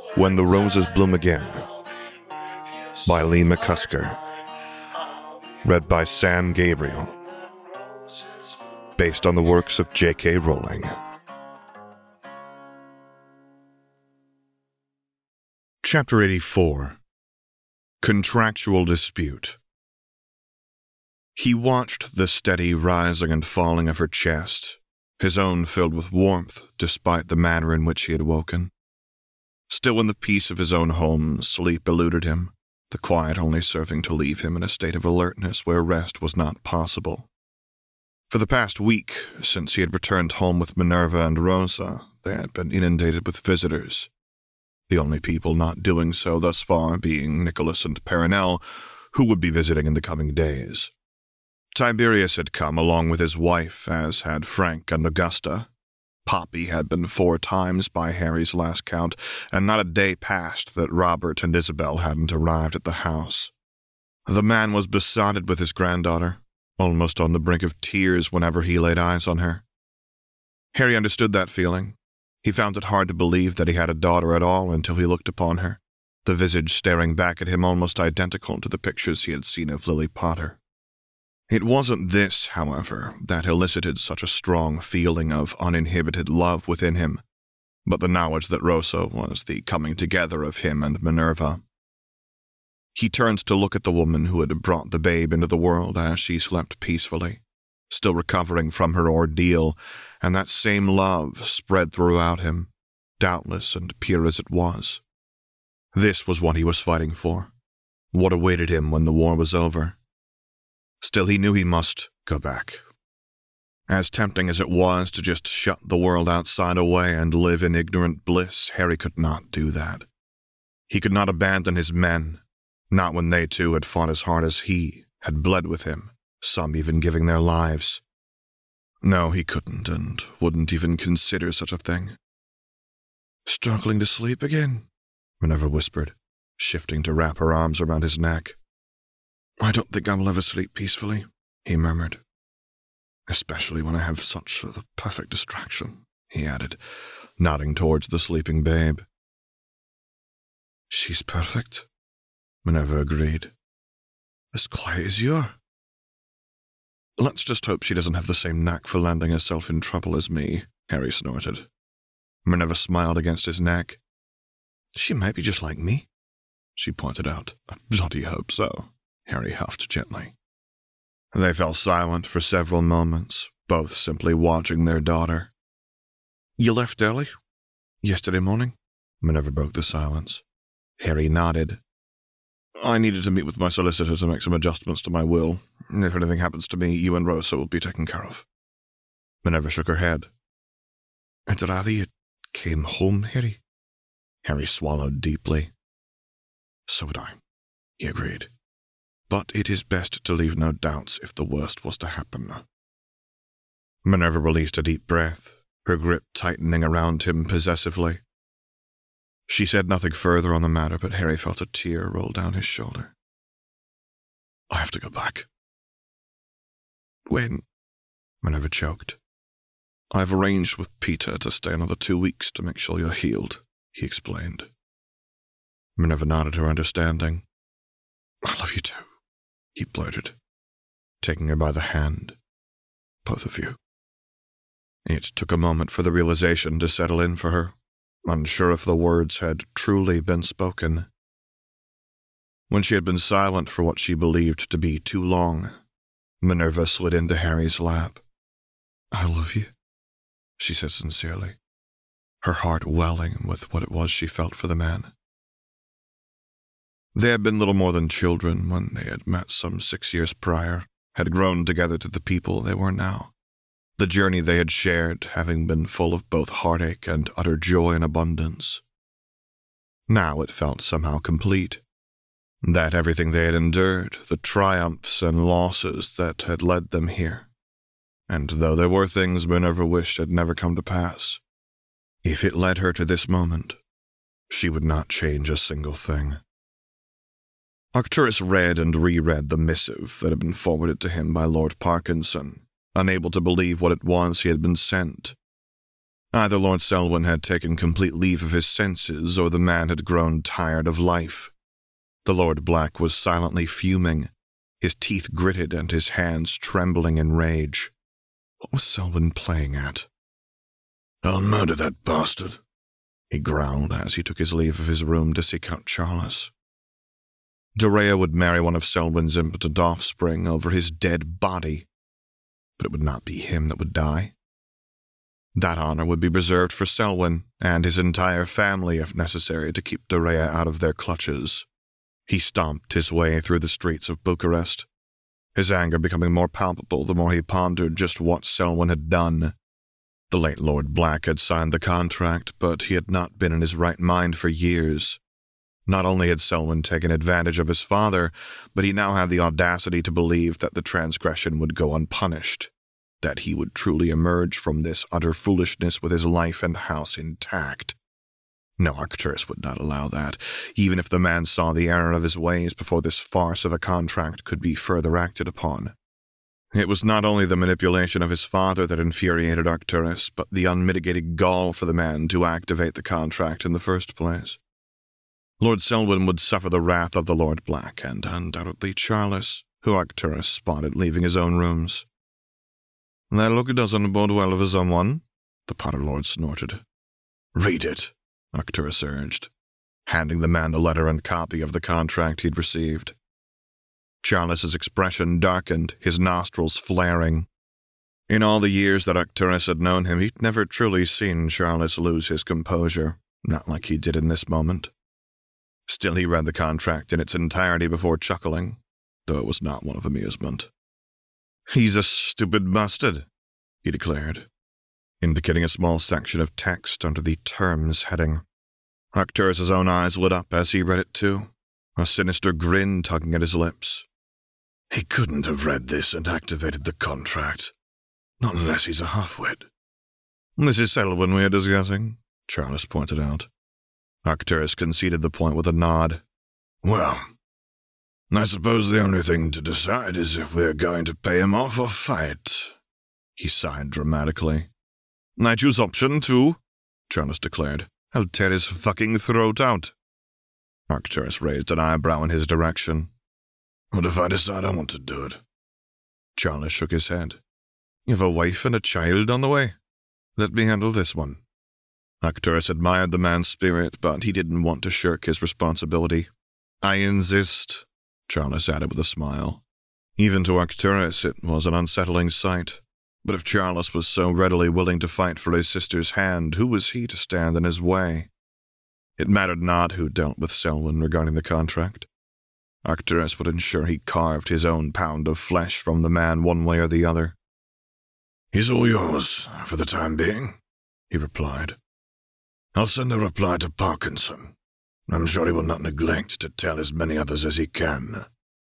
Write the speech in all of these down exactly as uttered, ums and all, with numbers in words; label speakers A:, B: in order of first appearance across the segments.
A: When the Roses Bloom Again by Lee McCusker. Read by Sam Gabriel. Based on the works of J K Rowling. Chapter eighty-four. Contractual Dispute. He watched the steady rising and falling of her chest, his own filled with warmth despite the manner in which he had woken. Still in the peace of his own home, sleep eluded him, the quiet only serving to leave him in a state of alertness where rest was not possible. For the past week, since he had returned home with Minerva and Rosa, they had been inundated with visitors, the only people not doing so thus far being Nicholas and Perenelle, who would be visiting in the coming days. Tiberius had come along with his wife, as had Frank and Augusta. Poppy had been four times by Harry's last count, and not a day passed that Robert and Isabel hadn't arrived at the house. The man was besotted with his granddaughter, almost on the brink of tears whenever he laid eyes on her. Harry understood that feeling. He found it hard to believe that he had a daughter at all until he looked upon her, the visage staring back at him almost identical to the pictures he had seen of Lily Potter. It wasn't this, however, that elicited such a strong feeling of uninhibited love within him, but the knowledge that Rosa was the coming together of him and Minerva. He turned to look at the woman who had brought the babe into the world as she slept peacefully, still recovering from her ordeal, and that same love spread throughout him, doubtless and pure as it was. This was what he was fighting for, what awaited him when the war was over. Still, he knew he must go back. As tempting as it was to just shut the world outside away and live in ignorant bliss, Harry could not do that. He could not abandon his men, not when they too had fought as hard as he, had bled with him, some even giving their lives. No, he couldn't and wouldn't even consider such a thing. "Struggling to sleep again?" Minerva whispered, shifting to wrap her arms around his neck. "I don't think I will ever sleep peacefully," he murmured. "Especially when I have such a perfect distraction," he added, nodding towards the sleeping babe. "She's perfect," Minerva agreed. "As quiet as you are." "Let's just hope she doesn't have the same knack for landing herself in trouble as me," Harry snorted. Minerva smiled against his neck. "She might be just like me," she pointed out. "I bloody hope so," Harry huffed gently. They fell silent for several moments, both simply watching their daughter. "You left early? Yesterday morning?" Minerva broke the silence. Harry nodded. "I needed to meet with my solicitor to make some adjustments to my will. If anything happens to me, you and Rosa will be taken care of." Minerva shook her head. "I'd rather you came home, Harry." Harry swallowed deeply. "So would I," he agreed. "But it is best to leave no doubts if the worst was to happen." Minerva released a deep breath, her grip tightening around him possessively. She said nothing further on the matter, but Harry felt a tear roll down his shoulder. "I have to go back." "When?" Minerva choked. "I've arranged with Peter to stay another two weeks to make sure you're healed," he explained. Minerva nodded her understanding. "I love you too," he blurted, taking her by the hand. "Both of you." It took a moment for the realization to settle in for her, unsure if the words had truly been spoken. When she had been silent for what she believed to be too long, Minerva slid into Harry's lap. "I love you," she said sincerely, her heart welling with what it was she felt for the man. They had been little more than children when they had met some six years prior, had grown together to the people they were now. The journey they had shared having been full of both heartache and utter joy and abundance. Now it felt somehow complete. That everything they had endured, the triumphs and losses that had led them here, and though there were things Minerva wished had never come to pass, if it led her to this moment, she would not change a single thing. Arcturus read and reread the missive that had been forwarded to him by Lord Parkinson, unable to believe what it was he had been sent. Either Lord Selwyn had taken complete leave of his senses, or the man had grown tired of life. The Lord Black was silently fuming, his teeth gritted and his hands trembling in rage. What was Selwyn playing at? "I'll murder that bastard," he growled as he took his leave of his room to seek out Charles. Dorea would marry one of Selwyn's impotent offspring over his dead body, but it would not be him that would die. That honor would be reserved for Selwyn and his entire family if necessary to keep Dorea out of their clutches. He stomped his way through the streets of Bucharest, his anger becoming more palpable the more he pondered just what Selwyn had done. The late Lord Black had signed the contract, but he had not been in his right mind for years. Not only had Selwyn taken advantage of his father, but he now had the audacity to believe that the transgression would go unpunished, that he would truly emerge from this utter foolishness with his life and house intact. No, Arcturus would not allow that, even if the man saw the error of his ways before this farce of a contract could be further acted upon. It was not only the manipulation of his father that infuriated Arcturus, but the unmitigated gall for the man to activate the contract in the first place. Lord Selwyn would suffer the wrath of the Lord Black, and undoubtedly Charles, who Arcturus spotted leaving his own rooms. "That look doesn't bode well for someone," the Potter Lord snorted. "Read it," Arcturus urged, handing the man the letter and copy of the contract he'd received. Charles's expression darkened, his nostrils flaring. In all the years that Arcturus had known him, he'd never truly seen Charles lose his composure, not like he did in this moment. Still, he read the contract in its entirety before chuckling, though it was not one of amusement. "He's a stupid bastard," he declared, indicating a small section of text under the Terms heading. Arcturus's own eyes lit up as he read it too, a sinister grin tugging at his lips. He couldn't have read this and activated the contract, not unless he's a half-wit. "This is Selwyn we are discussing," Charles pointed out. Arcturus conceded the point with a nod. "Well, I suppose the only thing to decide is if we're going to pay him off or fight." He sighed dramatically. "I choose option two," Charles declared. "I'll tear his fucking throat out." Arcturus raised an eyebrow in his direction. "What if I decide I want to do it?" Charles shook his head. "You have a wife and a child on the way. Let me handle this one." Arcturus admired the man's spirit, but he didn't want to shirk his responsibility. "I insist," Charles added with a smile. Even to Arcturus it was an unsettling sight. But if Charles was so readily willing to fight for his sister's hand, who was he to stand in his way? It mattered not who dealt with Selwyn regarding the contract. Arcturus would ensure he carved his own pound of flesh from the man one way or the other. "He's all yours, for the time being," he replied. "I'll send a reply to Parkinson. I'm sure he will not neglect to tell as many others as he can."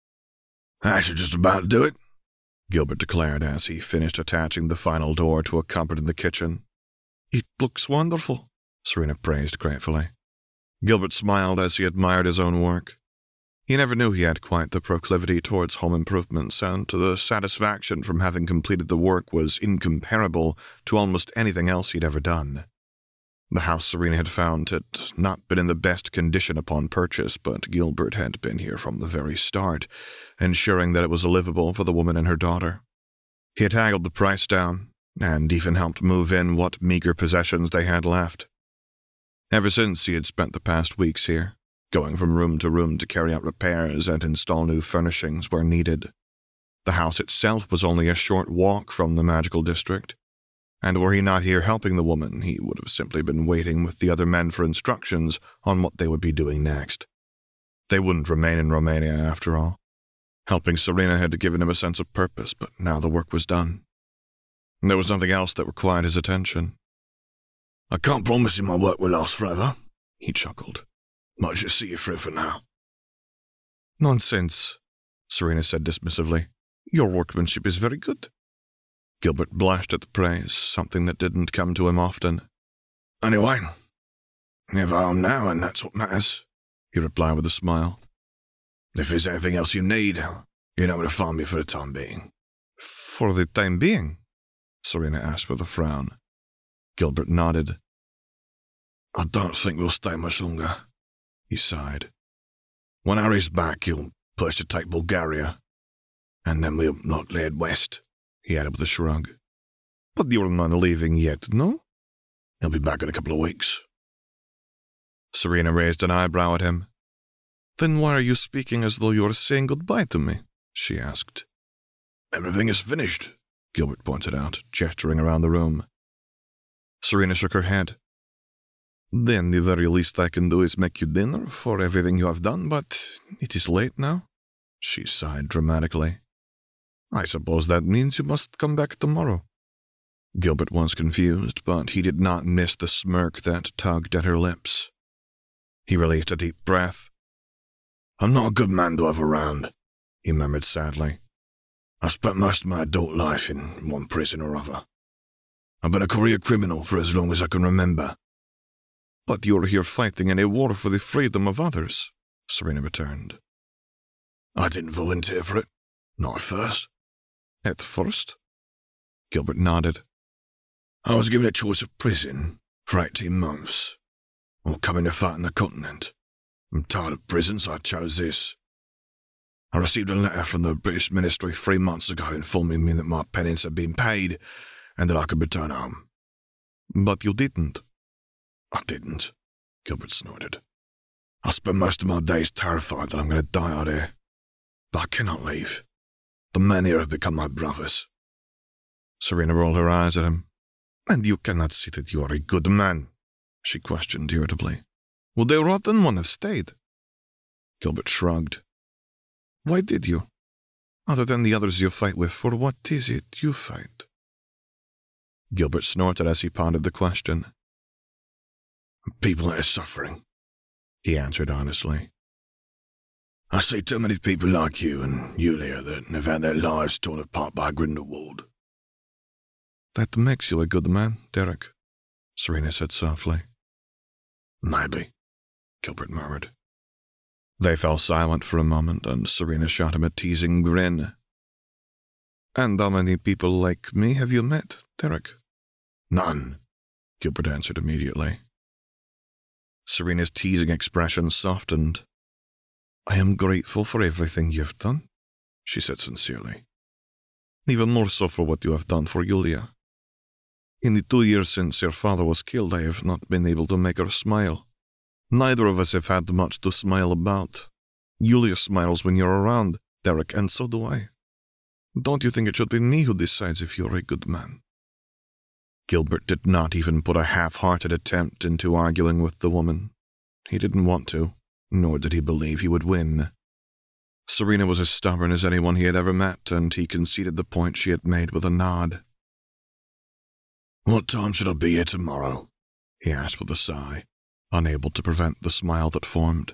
A: "I should just about do it," Gilbert declared as he finished attaching the final door to a cupboard in the kitchen. "It looks wonderful," Serena praised gratefully. Gilbert smiled as he admired his own work. He never knew he had quite the proclivity towards home improvements, and the satisfaction from having completed the work was incomparable to almost anything else he'd ever done. The house Serena had found had not been in the best condition upon purchase, but Gilbert had been here from the very start, ensuring that it was livable for the woman and her daughter. He had haggled the price down, and even helped move in what meager possessions they had left. Ever since he had spent the past weeks here, going from room to room to carry out repairs and install new furnishings where needed. The house itself was only a short walk from the magical district, and were he not here helping the woman, he would have simply been waiting with the other men for instructions on what they would be doing next. They wouldn't remain in Romania, after all. Helping Serena had given him a sense of purpose, but now the work was done. There was nothing else that required his attention. "I can't promise you my work will last forever," he chuckled. "Might just see you through for now." "Nonsense," Serena said dismissively. "Your workmanship is very good." Gilbert blushed at the praise, something that didn't come to him often. "Anyway, you're home now, and that's what matters," he replied with a smile. "If there's anything else you need, you know where to find me for the time being." "For the time being?" Serena asked with a frown. Gilbert nodded. I don't think we'll stay much longer, he sighed. When Harry's back, he'll push to take Bulgaria, and then we'll likely head west, he added with a shrug. But you're not leaving yet, no? He'll be back in a couple of weeks. Serena raised an eyebrow at him. Then why are you speaking as though you were saying goodbye to me? She asked. Everything is finished, Gilbert pointed out, gesturing around the room. Serena shook her head. Then the very least I can do is make you dinner for everything you have done, but it is late now. She sighed dramatically. I suppose that means you must come back tomorrow. Gilbert was confused, but he did not miss the smirk that tugged at her lips. He released a deep breath. I'm not a good man to have around, he murmured sadly. I spent most of my adult life in one prison or other. I've been a career criminal for as long as I can remember. But you're here fighting in a war for the freedom of others, Serena returned. I didn't volunteer for it. Not at first. At first? Gilbert nodded. I was given a choice of prison for eighteen months, or coming to fight on the continent. I'm tired of prison, so I chose this. I received a letter from the British ministry three months ago informing me that my penance had been paid and that I could return home. But you didn't. I didn't, Gilbert snorted. I spend most of my days terrified that I'm going to die out here. But I cannot leave. The men here have become my brothers. Serena rolled her eyes at him. And you cannot see that you are a good man, she questioned irritably. Would they rather than one have stayed? Gilbert shrugged. Why did you? Other than the others you fight with, for what is it you fight? Gilbert snorted as he pondered the question. People that are suffering, he answered honestly. I see too many people like you and Yulia that have had their lives torn apart by Grindelwald. That makes you a good man, Derek, Serena said softly. Maybe, Gilbert murmured. They fell silent for a moment, and Serena shot him a teasing grin. And how many people like me have you met, Derek? None, Gilbert answered immediately. Serena's teasing expression softened. I am grateful for everything you've done, she said sincerely. Even more so for what you have done for Yulia. In the two years since your father was killed, I have not been able to make her smile. Neither of us have had much to smile about. Yulia smiles when you're around, Derek, and so do I. Don't you think it should be me who decides if you're a good man? Gilbert did not even put a half-hearted attempt into arguing with the woman. He didn't want to, nor did he believe he would win. Serena was as stubborn as anyone he had ever met, and he conceded the point she had made with a nod. What time should I be here tomorrow? He asked with a sigh, unable to prevent the smile that formed.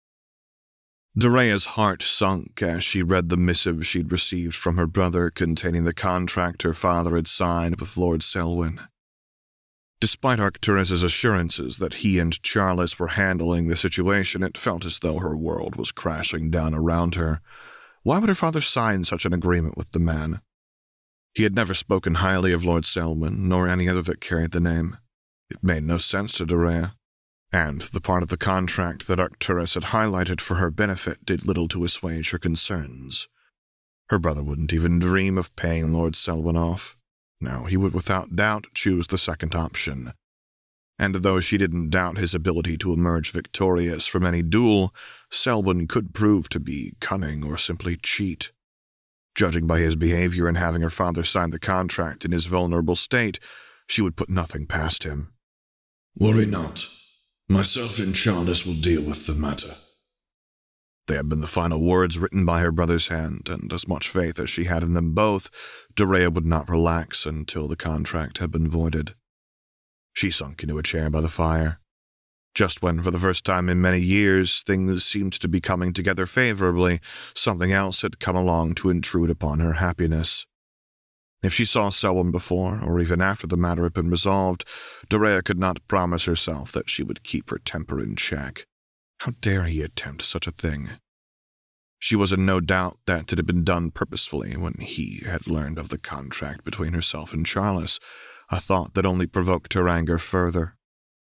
A: Dorea's heart sunk as she read the missive she'd received from her brother containing the contract her father had signed with Lord Selwyn. Despite Arcturus's assurances that he and Charles were handling the situation, it felt as though her world was crashing down around her. Why would her father sign such an agreement with the man? He had never spoken highly of Lord Selwyn, nor any other that carried the name. It made no sense to Dorea, and the part of the contract that Arcturus had highlighted for her benefit did little to assuage her concerns. Her brother wouldn't even dream of paying Lord Selwyn off. No, he would without doubt choose the second option. And though she didn't doubt his ability to emerge victorious from any duel, Selwyn could prove to be cunning or simply cheat. Judging by his behavior and having her father sign the contract in his vulnerable state, she would put nothing past him. Worry not. Myself and Charles will deal with the matter. They had been the final words written by her brother's hand, and as much faith as she had in them both, Dorea would not relax until the contract had been voided. She sunk into a chair by the fire. Just when, for the first time in many years, things seemed to be coming together favorably, something else had come along to intrude upon her happiness. If she saw Selwyn before, or even after the matter had been resolved, Dorea could not promise herself that she would keep her temper in check. How dare he attempt such a thing? She was in no doubt that it had been done purposefully when he had learned of the contract between herself and Charles, a thought that only provoked her anger further.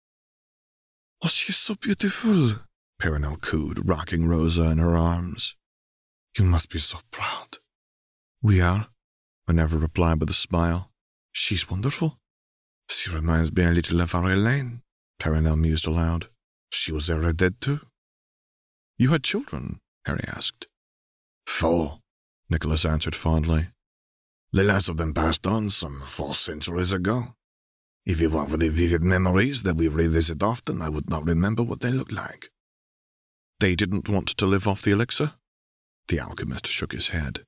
B: "Oh, she's so beautiful," Perenelle cooed, rocking Rosa in her arms. "You must be so proud."
A: "We are," Minerva replied with a smile. "She's wonderful."
B: "She reminds me a little of our Elaine," Perenelle mused aloud. "She was ever dead too?"
A: "You had children?" Harry asked.
B: "Four," Nicholas answered fondly. "The last of them passed on some four centuries ago. If it weren't for the vivid memories that we revisit often, I would not remember what they looked like."
A: "They didn't want to live off the elixir?"
B: The alchemist shook his head.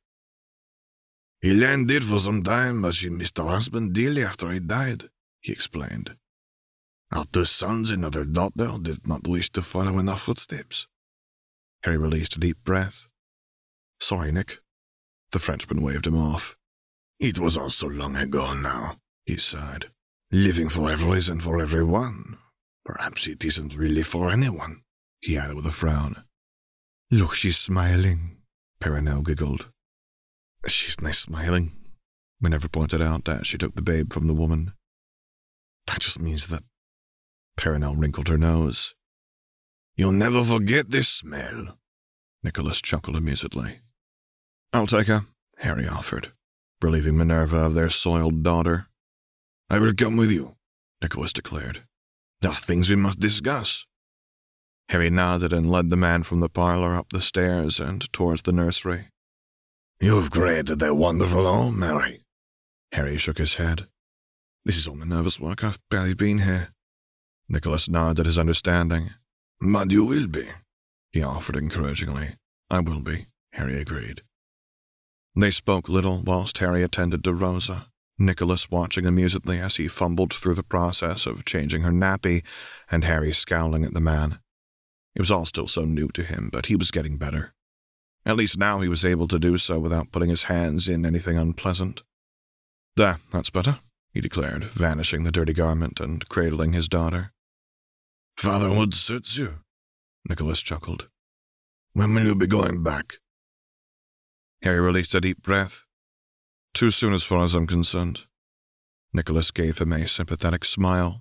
B: "Elaine did for some time, but she missed her husband dearly after he died," he explained. "Our two sons and another daughter did not wish to follow in our footsteps."
A: Harry released a deep breath. "Sorry, Nick." The Frenchman waved him off.
B: "It was all so long ago now," he sighed. "Living forever isn't for everyone. Perhaps it isn't really for anyone," he added with a frown.
A: "Look, she's smiling,"
B: Perenelle giggled.
A: "She's nice smiling," Minerva pointed out as she took the babe from the woman.
B: "That just means that—" Perenelle wrinkled her nose. "You'll never forget this smell," Nicholas chuckled amusedly.
A: "I'll take her," Harry offered, relieving Minerva of their soiled daughter.
B: "I will come with you," Nicholas declared. "There are things we must discuss."
A: Harry nodded and led the man from the parlor up the stairs and towards the nursery.
B: "You've created a wonderful home, Harry."
A: Harry shook his head. "This is all Minerva's work. I've barely been here." Nicholas nodded his understanding.
B: "But you will be,"
A: he offered encouragingly. "I will be," Harry agreed. They spoke little whilst Harry attended to Rosa, Nicholas watching amusedly as he fumbled through the process of changing her nappy, and Harry scowling at the man. It was all still so new to him, but he was getting better. At least now he was able to do so without putting his hands in anything unpleasant. "There, that's better," he declared, vanishing the dirty garment and cradling his daughter.
B: "Fatherhood suits you," Nicholas chuckled. "When will you be going back?"
A: Harry released a deep breath. "Too soon as far as I'm concerned." Nicholas gave him a sympathetic smile.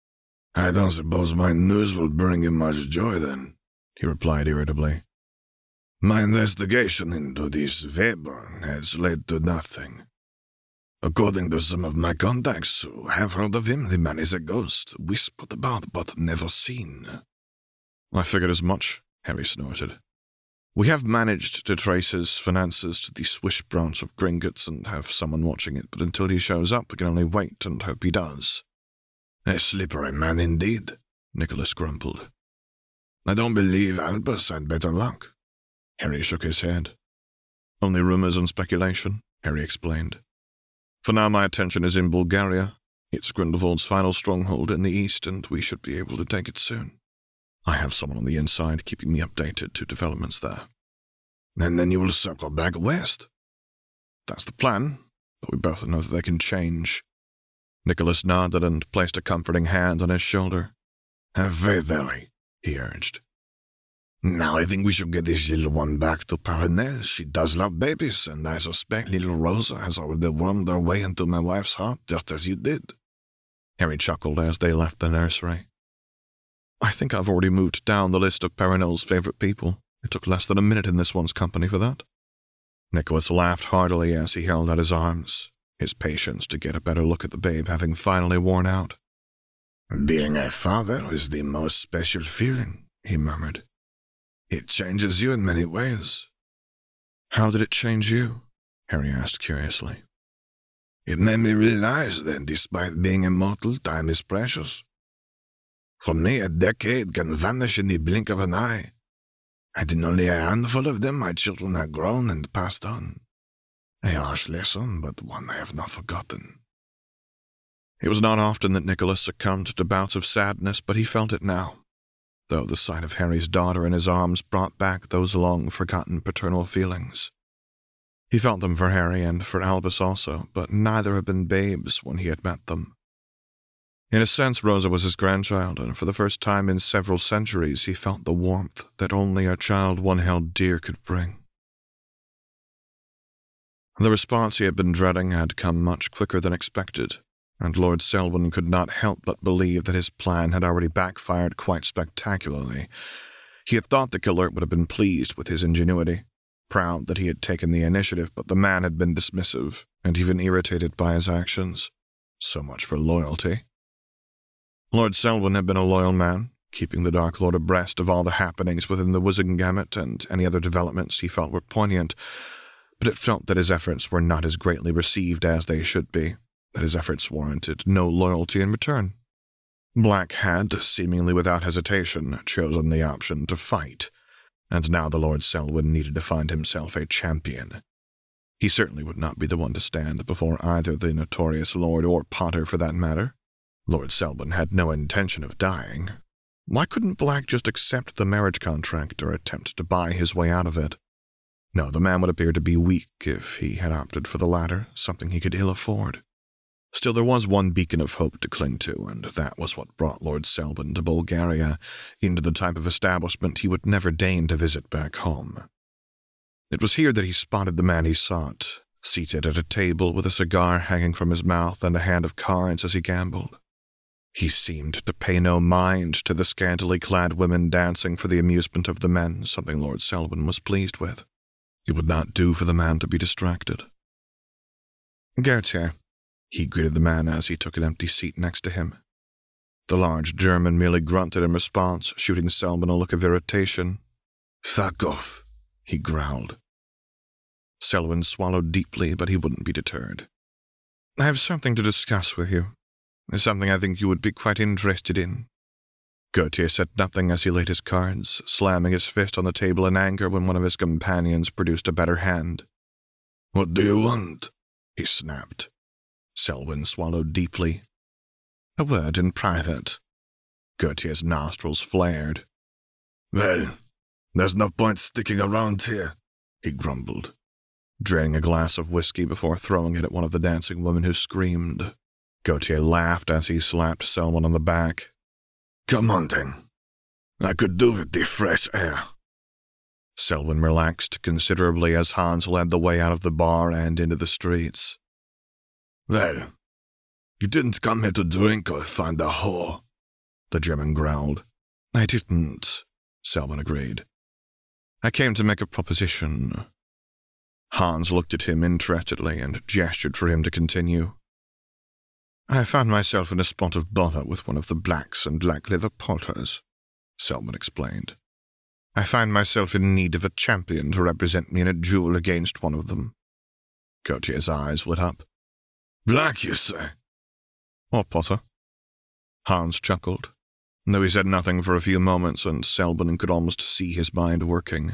B: "I don't suppose my news will bring you much joy then," he replied irritably. "My investigation into this Weber has led to nothing. According to some of my contacts who have heard of him, the man is a ghost, whispered about but never seen."
A: "I figured as much," Harry snorted. "We have managed to trace his finances to the Swiss branch of Gringotts and have someone watching it, but until he shows up, we can only wait and hope he does."
B: "A slippery man indeed," Nicholas grumbled. "I don't believe Albus had better luck."
A: Harry shook his head. "Only rumors and speculation," Harry explained. "For now my attention is in Bulgaria. It's Grindelwald's final stronghold in the east, and we should be able to take it soon. I have someone on the inside keeping me updated to developments there."
B: "And then you will circle back west?"
A: "That's the plan, but we both know that they can change." Nicholas nodded and placed a comforting hand on his shoulder.
B: "Have faith, Harry," he urged. "Now I think we should get this little one back to Perenelle. She does love babies, and I suspect little Rosa has already wormed her way into my wife's heart, just as you did."
A: Harry chuckled as they left the nursery. "I think I've already moved down the list of Perenelle's favorite people. It took less than a minute in this one's company for that." Nicholas laughed heartily as he held out his arms, his patience to get a better look at the babe having finally worn out.
B: "Being a father is the most special feeling," he murmured. "It changes you in many ways."
A: "How did it change you?" Harry asked curiously.
B: "It made me realize that despite being immortal, time is precious. For me, a decade can vanish in the blink of an eye, and in only a handful of them my children have grown and passed on. A harsh lesson, but one I have not forgotten."
A: It was not often that Nicholas succumbed to bouts of sadness, but he felt it now, though the sight of Harry's daughter in his arms brought back those long-forgotten paternal feelings. He felt them for Harry and for Albus also, but neither had been babes when he had met them. In a sense, Rosa was his grandchild, and for the first time in several centuries he felt the warmth that only a child one held dear could bring. The response he had been dreading had come much quicker than expected, and Lord Selwyn could not help but believe that his plan had already backfired quite spectacularly. He had thought the killer would have been pleased with his ingenuity, proud that he had taken the initiative, but the man had been dismissive and even irritated by his actions. So much for loyalty. Lord Selwyn had been a loyal man, keeping the Dark Lord abreast of all the happenings within the Wizengamot and any other developments he felt were poignant, but it felt that his efforts were not as greatly received as they should be, that his efforts warranted no loyalty in return. Black had, seemingly without hesitation, chosen the option to fight, and now the Lord Selwyn needed to find himself a champion. He certainly would not be the one to stand before either the notorious Lord or Potter for that matter. Lord Selwyn had no intention of dying. Why couldn't Black just accept the marriage contract or attempt to buy his way out of it? No, the man would appear to be weak if he had opted for the latter, something he could ill afford. Still, there was one beacon of hope to cling to, and that was what brought Lord Selwyn to Bulgaria, into the type of establishment he would never deign to visit back home. It was here that he spotted the man he sought, seated at a table with a cigar hanging from his mouth and a hand of cards as he gambled. He seemed to pay no mind to the scantily clad women dancing for the amusement of the men, something Lord Selwyn was pleased with. It would not do for the man to be distracted. "Gautier," he greeted the man as he took an empty seat next to him. The large German merely grunted in response, shooting Selwyn a look of irritation. "Fuck off," he growled. Selwyn swallowed deeply, but he wouldn't be deterred. "I have something to discuss with you. Something I think you would be quite interested in." Gautier said nothing as he laid his cards, slamming his fist on the table in anger when one of his companions produced a better hand. "What do you want?" he snapped. Selwyn swallowed deeply. "A word in private." Gautier's nostrils flared. "Well, there's no point sticking around here," he grumbled, draining a glass of whiskey before throwing it at one of the dancing women who screamed. Gautier laughed as he slapped Selwyn on the back. "Come on, then. I could do with the fresh air." Selwyn relaxed considerably as Hans led the way out of the bar and into the streets. "Well, you didn't come here to drink or find a whore," the German growled. "I didn't," Selwyn agreed. "I came to make a proposition." Hans looked at him interestedly and gestured for him to continue. "I found myself in a spot of bother with one of the blacks and black-leather porters," Selwyn explained. "I find myself in need of a champion to represent me in a duel against one of them." Gautier's eyes lit up. "Black, you say?" "Or Potter." Hans chuckled, though he said nothing for a few moments, and Selwyn could almost see his mind working.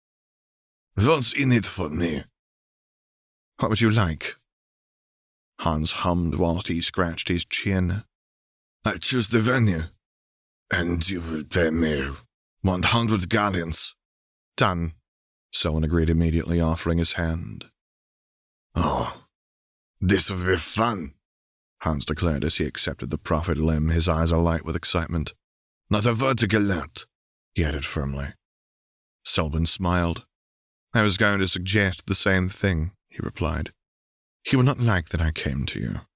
A: "What's in it for me?" "What would you like?" Hans hummed whilst he scratched his chin. "I choose the venue, and you will pay me one hundred galleons." "Done," Selwyn agreed immediately, offering his hand. "Oh, this will be fun," Hans declared as he accepted the proffered limb, his eyes alight with excitement. "Not a word to Gallant," he added firmly. Selwyn smiled. "I was going to suggest the same thing," he replied. "He will not like that I came to you."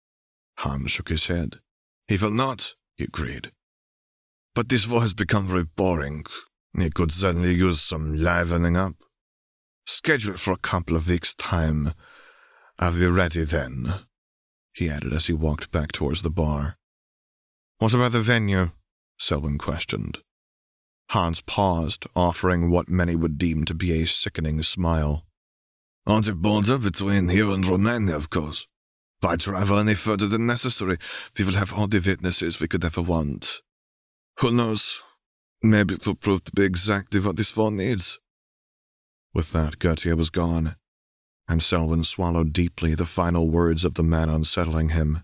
A: Hans shook his head. "He will not," he agreed. "But this war has become very boring. It could certainly use some livening up. Schedule it for a couple of weeks' time. I'll be ready then," he added as he walked back towards the bar. "What about the venue?" Selwyn questioned. Hans paused, offering what many would deem to be a sickening smile. "On the border between here and Romania, of course. Why travel any further than necessary? We will have all the witnesses we could ever want. Who knows? Maybe it will prove to be exactly what this war needs." With that, Gautier was gone, and Selwyn swallowed deeply, the final words of the man unsettling him.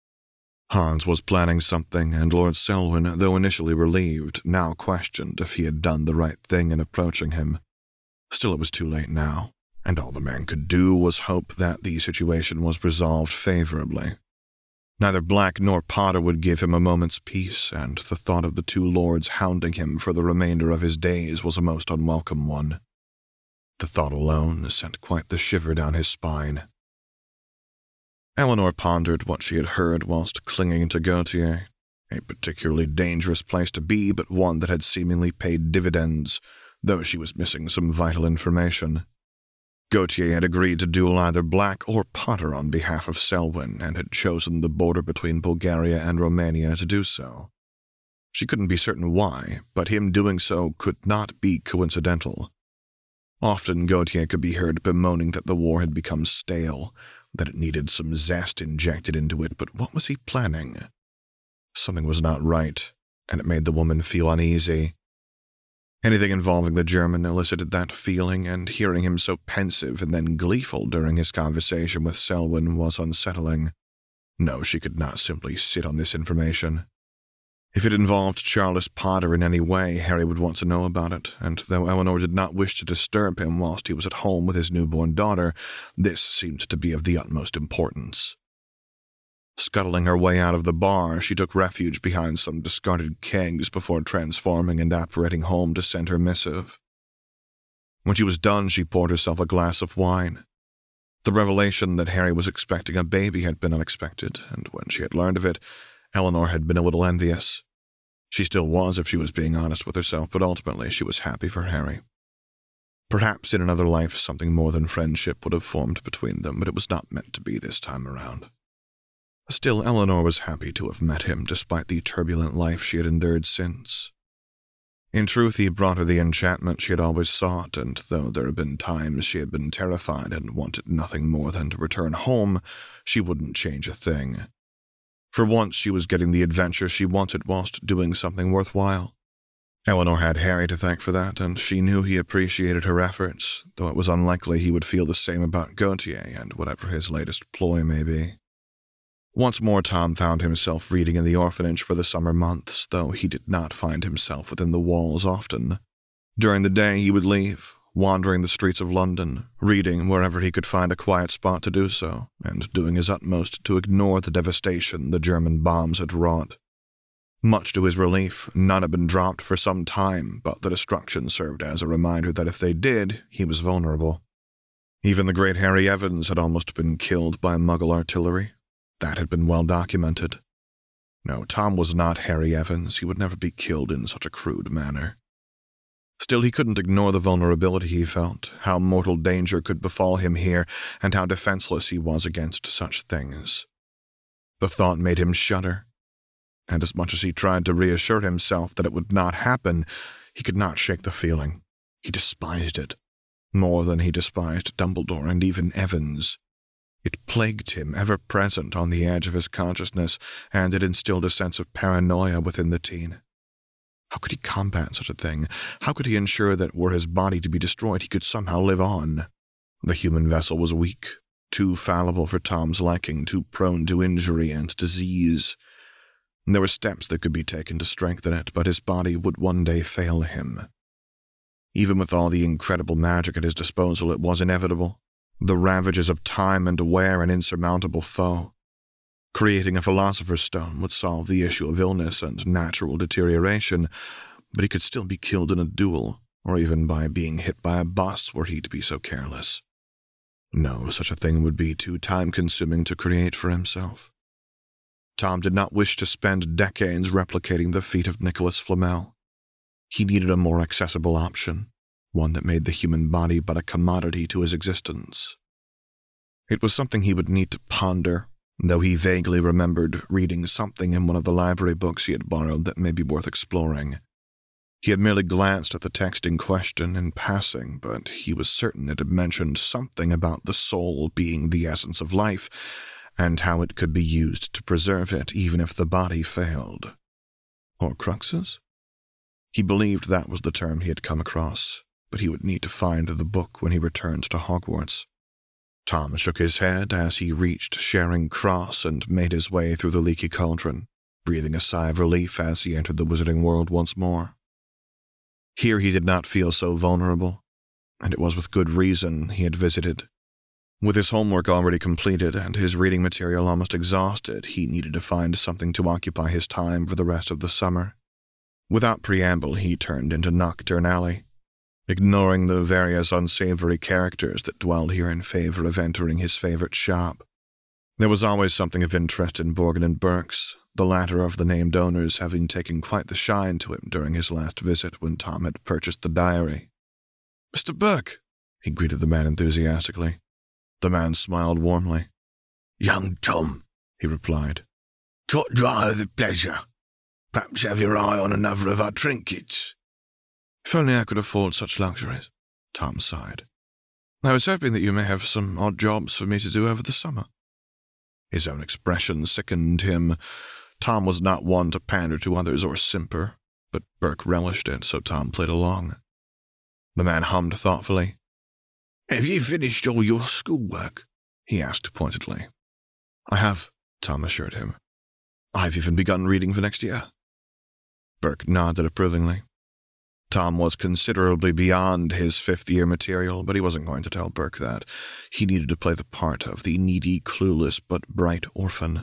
A: Hans was planning something, and Lord Selwyn, though initially relieved, now questioned if he had done the right thing in approaching him. Still, it was too late now, and all the man could do was hope that the situation was resolved favorably. Neither Black nor Potter would give him a moment's peace, and the thought of the two lords hounding him for the remainder of his days was a most unwelcome one. The thought alone sent quite the shiver down his spine. Eleanor pondered what she had heard whilst clinging to Gautier. A particularly dangerous place to be, but one that had seemingly paid dividends, though she was missing some vital information. Gautier had agreed to duel either Black or Potter on behalf of Selwyn, and had chosen the border between Bulgaria and Romania to do so. She couldn't be certain why, but him doing so could not be coincidental. Often Gautier could be heard bemoaning that the war had become stale, that it needed some zest injected into it, but what was he planning? Something was not right, and it made the woman feel uneasy. Anything involving the German elicited that feeling, and hearing him so pensive and then gleeful during his conversation with Selwyn was unsettling. No, she could not simply sit on this information. If it involved Charles Potter in any way, Harry would want to know about it, and though Eleanor did not wish to disturb him whilst he was at home with his newborn daughter, this seemed to be of the utmost importance. Scuttling her way out of the bar, she took refuge behind some discarded kegs before transforming and apparating home to send her missive. When she was done, she poured herself a glass of wine. The revelation that Harry was expecting a baby had been unexpected, and when she had learned of it, Eleanor had been a little envious. She still was, if she was being honest with herself, but ultimately she was happy for Harry. Perhaps in another life something more than friendship would have formed between them, but it was not meant to be this time around. Still, Eleanor was happy to have met him, despite the turbulent life she had endured since. In truth, he brought her the enchantment she had always sought, and though there had been times she had been terrified and wanted nothing more than to return home, she wouldn't change a thing. For once she was getting the adventure she wanted whilst doing something worthwhile. Eleanor had Harry to thank for that, and she knew he appreciated her efforts, though it was unlikely he would feel the same about Gautier and whatever his latest ploy may be. Once more Tom found himself reading in the orphanage for the summer months, though he did not find himself within the walls often. During the day he would leave, wandering the streets of London, reading wherever he could find a quiet spot to do so, and doing his utmost to ignore the devastation the German bombs had wrought. Much to his relief, none had been dropped for some time, but the destruction served as a reminder that if they did, he was vulnerable. Even the great Harry Evans had almost been killed by Muggle artillery. That had been well documented. No, Tom was not Harry Evans. He would never be killed in such a crude manner. Still, he couldn't ignore the vulnerability he felt, how mortal danger could befall him here, and how defenseless he was against such things. The thought made him shudder, and as much as he tried to reassure himself that it would not happen, he could not shake the feeling. He despised it, more than he despised Dumbledore and even Evans. It plagued him, ever present on the edge of his consciousness, and it instilled a sense of paranoia within the teen. How could he combat such a thing? How could he ensure that were his body to be destroyed, he could somehow live on? The human vessel was weak, too fallible for Tom's liking, too prone to injury and disease. There were steps that could be taken to strengthen it, but his body would one day fail him. Even with all the incredible magic at his disposal, it was inevitable. The ravages of time and wear an insurmountable foe. Creating a Philosopher's Stone would solve the issue of illness and natural deterioration, but he could still be killed in a duel, or even by being hit by a bus were he to be so careless. No, such a thing would be too time-consuming to create for himself. Tom did not wish to spend decades replicating the feat of Nicholas Flamel. He needed a more accessible option, one that made the human body but a commodity to his existence. It was something he would need to ponder, though he vaguely remembered reading something in one of the library books he had borrowed that may be worth exploring. He had merely glanced at the text in question in passing, but he was certain it had mentioned something about the soul being the essence of life, and how it could be used to preserve it even if the body failed. Horcruxes? He believed that was the term he had come across, but he would need to find the book when he returned to Hogwarts. Tom shook his head as he reached Charing Cross and made his way through the leaky cauldron, breathing a sigh of relief as he entered the wizarding world once more. Here he did not feel so vulnerable, and it was with good reason he had visited. With his homework already completed and his reading material almost exhausted, he needed to find something to occupy his time for the rest of the summer. Without preamble, he turned into Knockturn Alley, ignoring the various unsavory characters that dwelled here in favor of entering his favorite shop. There was always something of interest in Borgin and Burks, the latter of the named owners having taken quite the shine to him during his last visit when Tom had purchased the diary. "Mister Burke," he greeted the man enthusiastically. The man smiled warmly.
B: "Young Tom," he replied. "What do I have the pleasure? Perhaps have your eye on another of our trinkets."
A: "If only I could afford such luxuries," Tom sighed. "I was hoping that you may have some odd jobs for me to do over the summer." His own expression sickened him. Tom was not one to pander to others or simper, but Burke relished it, so Tom played along. The man hummed thoughtfully.
B: "Have you finished all your schoolwork?" he asked pointedly.
A: "I have," Tom assured him. "I've even begun reading for next year." Burke nodded approvingly. Tom was considerably beyond his fifth-year material, but he wasn't going to tell Burke that. He needed to play the part of the needy, clueless, but bright orphan.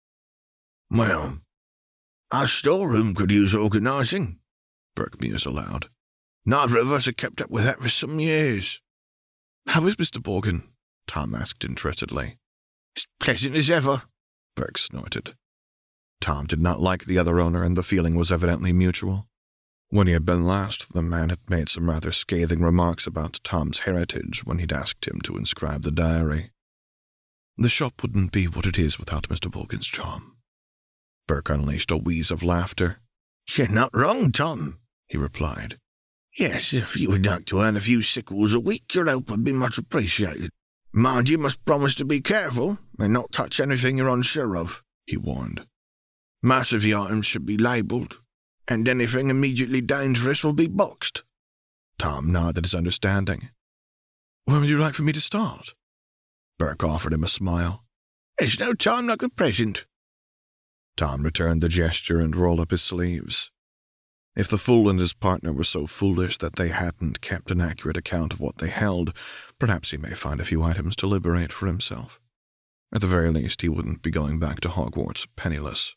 B: "Well, our storeroom could use organizing," Burke mused aloud. "Neither of us have kept up with that for some years."
A: "How is Mister Borgin?" Tom asked interestedly.
B: "As pleasant as ever,"
A: Burke snorted. Tom did not like the other owner, and the feeling was evidently mutual. When he had been last, the man had made some rather scathing remarks about Tom's heritage when he'd asked him to inscribe the diary. "The shop wouldn't be what it is without Mister Borgin's charm." Burke unleashed a wheeze of laughter.
B: "You're not wrong, Tom," he replied. "Yes, if you would like to earn a few sickles a week, your help would be much appreciated. Mind, you must promise to be careful and not touch anything you're unsure of," he warned. "Most of the items should be labelled, and anything immediately dangerous will be boxed."
A: Tom nodded his understanding. "When would you like for me to start?" Burke offered him a smile.
B: "There's no time like the present."
A: Tom returned the gesture and rolled up his sleeves. If the fool and his partner were so foolish that they hadn't kept an accurate account of what they held, perhaps he may find a few items to liberate for himself. At the very least, he wouldn't be going back to Hogwarts penniless.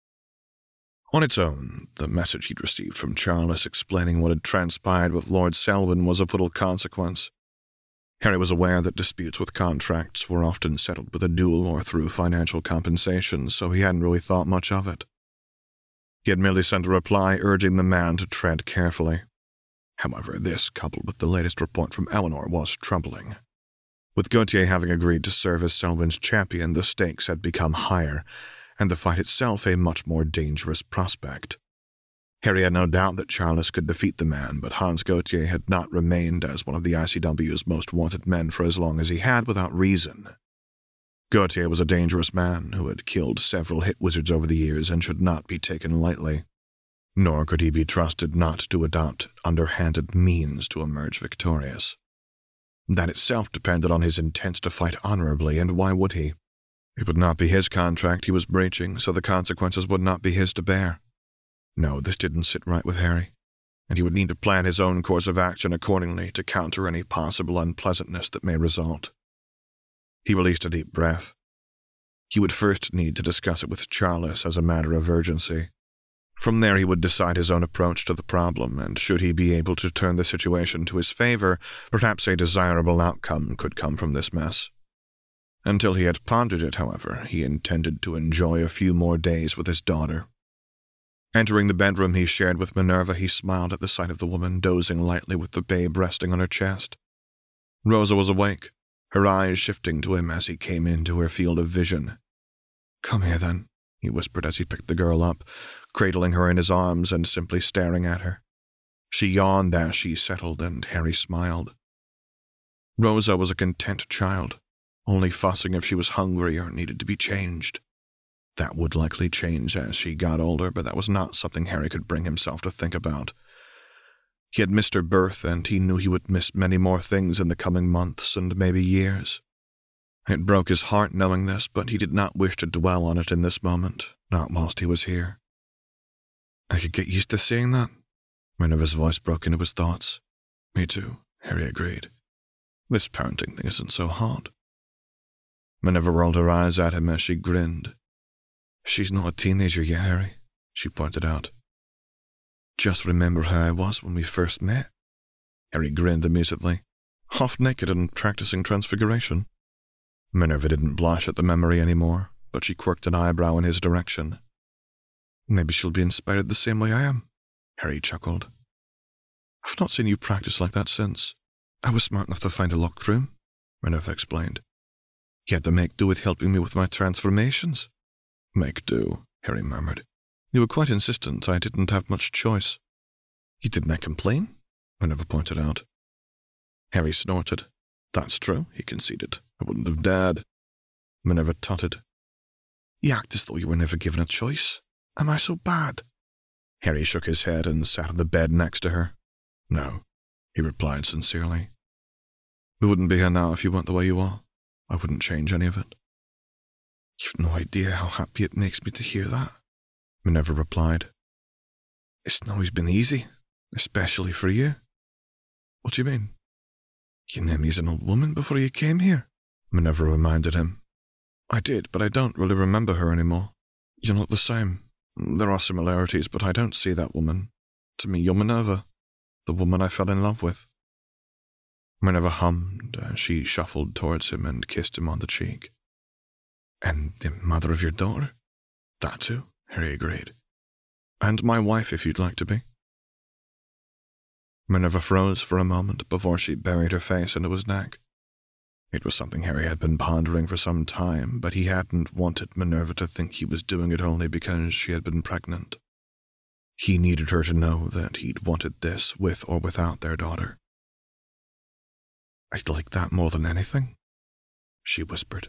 A: On its own, the message he'd received from Charles explaining what had transpired with Lord Selwyn was of little consequence. Harry was aware that disputes with contracts were often settled with a duel or through financial compensation, so he hadn't really thought much of it. He had merely sent a reply urging the man to tread carefully. However, this, coupled with the latest report from Eleanor, was troubling. With Gautier having agreed to serve as Selwyn's champion, the stakes had become higher, and the fight itself a much more dangerous prospect. Harry had no doubt that Charles could defeat the man, but Hans Gautier had not remained as one of the I C W's most wanted men for as long as he had without reason. Gautier was a dangerous man who had killed several hit wizards over the years and should not be taken lightly. Nor could he be trusted not to adopt underhanded means to emerge victorious. That itself depended on his intent to fight honorably, and why would he? It would not be his contract he was breaching, so the consequences would not be his to bear. No, this didn't sit right with Harry, and he would need to plan his own course of action accordingly to counter any possible unpleasantness that may result. He released a deep breath. He would first need to discuss it with Charles as a matter of urgency. From there he would decide his own approach to the problem, and should he be able to turn the situation to his favor, perhaps a desirable outcome could come from this mess. Until he had pondered it, however, he intended to enjoy a few more days with his daughter. Entering the bedroom he shared with Minerva, he smiled at the sight of the woman dozing lightly with the babe resting on her chest. Rosa was awake, her eyes shifting to him as he came into her field of vision. "Come here, then," he whispered as he picked the girl up, cradling her in his arms and simply staring at her. She yawned as she settled, and Harry smiled. Rosa was a content child, only fussing if she was hungry or needed to be changed. That would likely change as she got older, but that was not something Harry could bring himself to think about. He had missed her birth, and he knew he would miss many more things in the coming months and maybe years. It broke his heart knowing this, but he did not wish to dwell on it in this moment, not whilst he was here. "I could get used to seeing that." Minerva's voice broke into his thoughts. "Me too," Harry agreed. "This parenting thing isn't so hard." Minerva rolled her eyes at him as she grinned. "She's not a teenager yet, Harry," she pointed out. "Just remember how I was when we first met." Harry grinned amusedly. "Half naked and practicing transfiguration." Minerva didn't blush at the memory anymore, but she quirked an eyebrow in his direction. Maybe she'll be inspired the same way I am, Harry chuckled. I've not seen you practice like that since. I was smart enough to find a locked room, Minerva explained. You had to make do with helping me with my transformations. Make do, Harry murmured. You were quite insistent I didn't have much choice. You didn't complain? Minerva pointed out. Harry snorted. That's true, he conceded. I wouldn't have dared. Minerva tottered. You act as though you were never given a choice. Am I so bad? Harry shook his head and sat on the bed next to her. No, he replied sincerely. We wouldn't be here now if you weren't the way you are. I wouldn't change any of it. You've no idea how happy it makes me to hear that, Minerva replied. It's not always been easy, especially for you. What do you mean? You knew me as an old woman before you came here, Minerva reminded him. I did, but I don't really remember her anymore. You're not the same. There are similarities, but I don't see that woman. To me, you're Minerva, the woman I fell in love with. Minerva hummed as she shuffled towards him and kissed him on the cheek. And the mother of your daughter? That too, Harry agreed. And my wife, if you'd like to be. Minerva froze for a moment before she buried her face into his neck. It was something Harry had been pondering for some time, but he hadn't wanted Minerva to think he was doing it only because she had been pregnant. He needed her to know that he'd wanted this with or without their daughter. I'd like that more than anything, she whispered.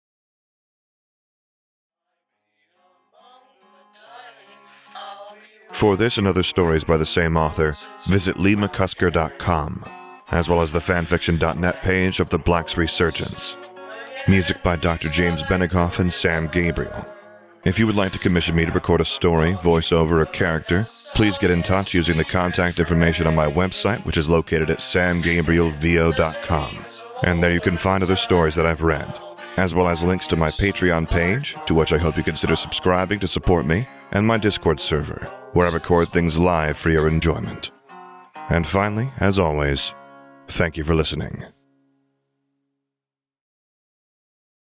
A: For this and other stories by the same author, visit lee mccusker dot com, as well as the fanfiction dot net page of The Black's Resurgence. Music by Doctor James Benegoff and Sam Gabriel. If you would like to commission me to record a story, voiceover, or character, please get in touch using the contact information on my website, which is located at sam gabriel v o dot com. And there you can find other stories that I've read, as well as links to my Patreon page, to which I hope you consider subscribing to support me, and my Discord server, where I record things live for your enjoyment. And finally, as always, thank you for listening.